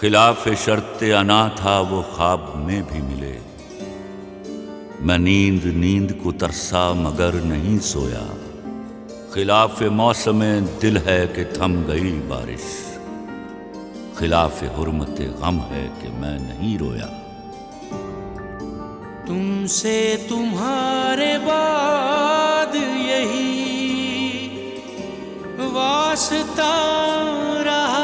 खिलाफ शर्त अना था वो ख्वाब में भी मिले। मैं नींद नींद को तरसा मगर नहीं सोया। खिलाफ मौसम दिल है कि थम गई बारिश। खिलाफ हुर्मत गम है कि मैं नहीं रोया। तुमसे तुम्हारे बाद यही वास्ता रहा,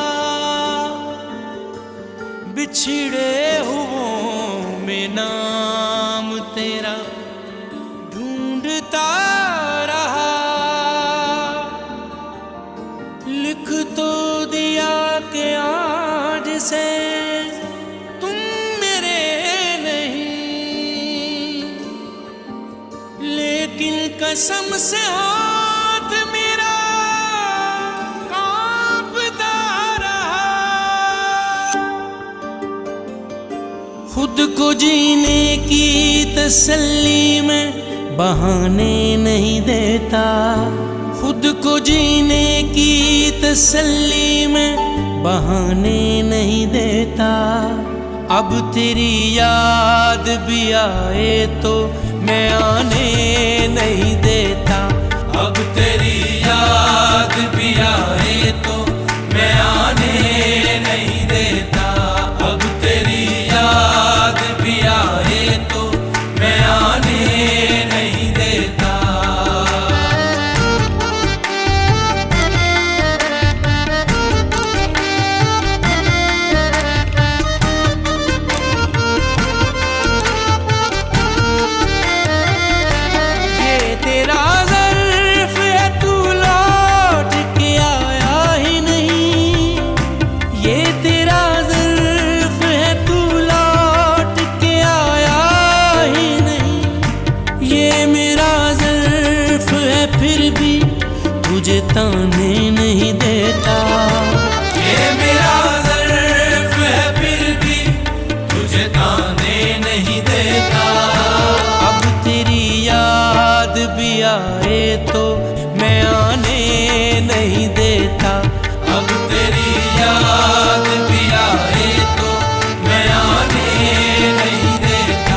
बिछड़े हुओं में नाम तेरा ढूंढता रहा। लिख तो दिया कि आज से तुम मेरे नहीं, लेकिन कसम से हाथ मेरा कांपता रहा। खुद को जीने की तसल्ली में बहाने नहीं देता। खुद को जीने की तसल्ली में बहाने नहीं देता। अब तेरी याद भी आए तो मैं आने नहीं देता। अब तेरी याद भी आए तो मैं आने नहीं देता। अब तेरी याद भी आए तो मैं आने नहीं देता। फिर भी तुझे ताने नहीं देता। ये मेरा ज़र्फ़ है फिर भी तुझे ताने नहीं देता। अब तेरी याद भी आए तो मैं आने नहीं देता। अब तेरी याद भी आए तो मैं आने नहीं देता।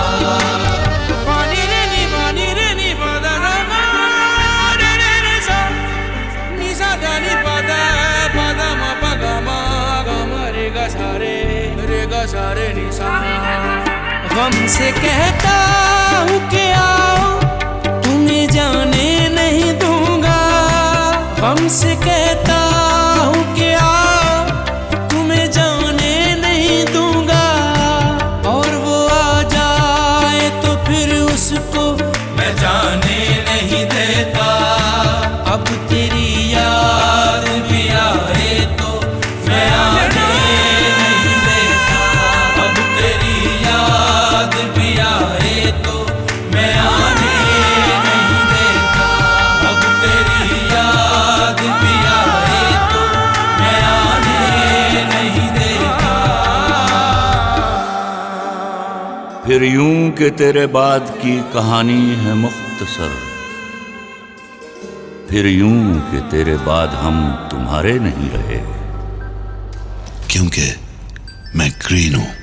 सारे गम से कहता हूँ कि आओ तुम्हें जाने नहीं दूंगा। गम से कहता हूँ कि आओ तुम्हें जाने नहीं दूंगा। और वो आ जाए तो फिर उसको मैं जाने नहीं देता। अब तेरी याद भी आए तो मैं आने फिर यूं कि तेरे बाद की कहानी है मुख्तसर। फिर यूं कि तेरे बाद हम तुम्हारे नहीं रहे। क्योंकि मैं ग्रीन हूं।